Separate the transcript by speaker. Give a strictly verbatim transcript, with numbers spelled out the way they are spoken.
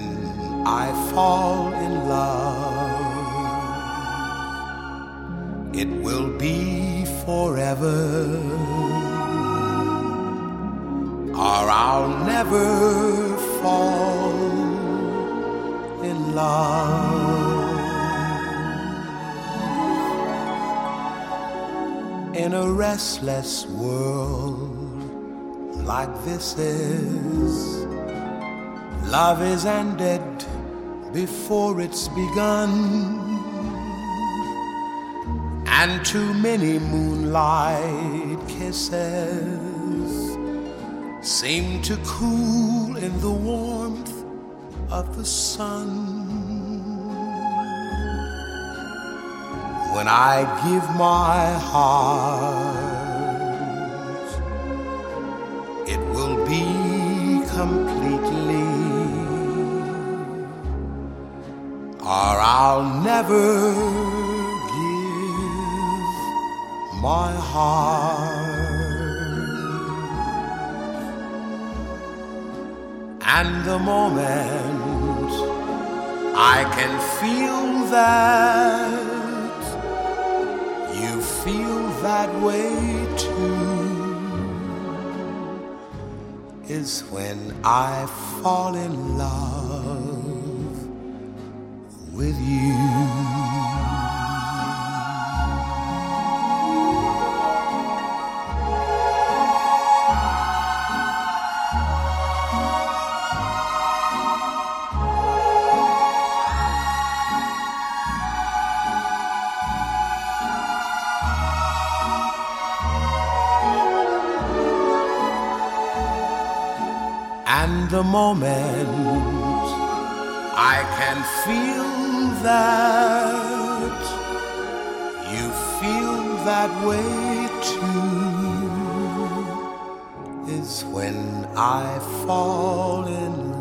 Speaker 1: I fall in love, it will be forever, or I'll never fall in love. In a restless world like this is, love is ended before it's begun, and too many moonlight kisses seem to cool in the warmth of the sun. When I give my heart, it will be completely, or I'll never give my heart. And the moment I can feel that you feel that way too is when I fall in love with you. And the moment I can feel that you feel that way too is when I fall in love